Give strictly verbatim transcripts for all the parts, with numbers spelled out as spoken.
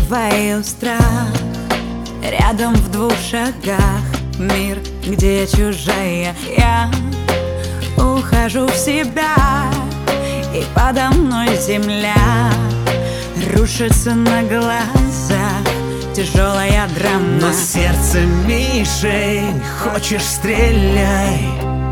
чувствую страх. Рядом в двух шагах мир, где я чужая. Я ухожу в себя, и подо мной земля рушится на глазах. Тяжелая драма. Но сердце мишень, хочешь — стреляй.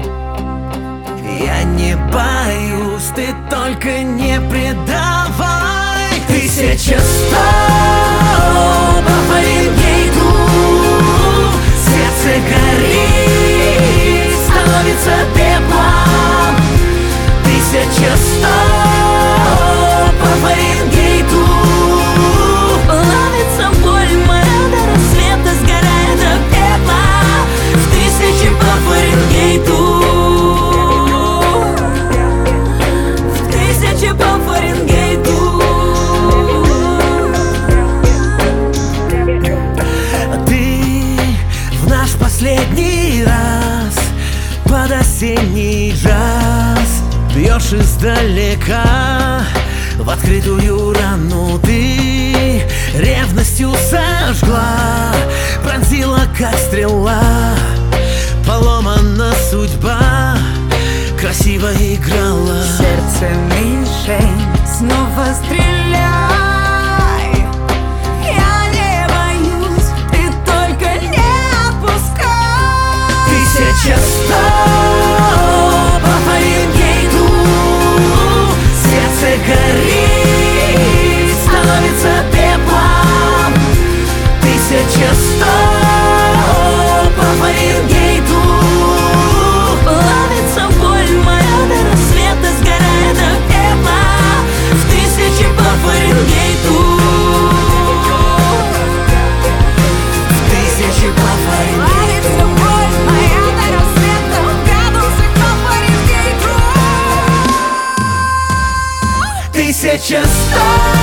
Я не боюсь, ты только не предавай. Тысяча сто по Фаренгейту. Сердце горит, становится пеплом. Тысяча сто по Фаренгейту. Ловится боль моя, до рассвета сгорает до пепла. В тысячи по Фаренгейту. В тысячи по Фаренгейту. Ты в наш последний раз под осенний джаз бьешь издалека в открытую рану. Ты ревностью сожгла, пронзила как стрела. Поломана судьба, красиво играла. Сердце мишень, снова стреляй. Я не боюсь, ты только не отпускай. Тысяча сто по Фаренгейту. Сердце горит, становится пеплом. Тысяча сто по Фаренгейту. Ловится боль моя, до рассвета сгорает до пепла. В тысячи по Фаренгейту. В тысячи по Фаренгейту. Ловится боль моя, до рассвета градусов по Фаренгейту. Тысяча сто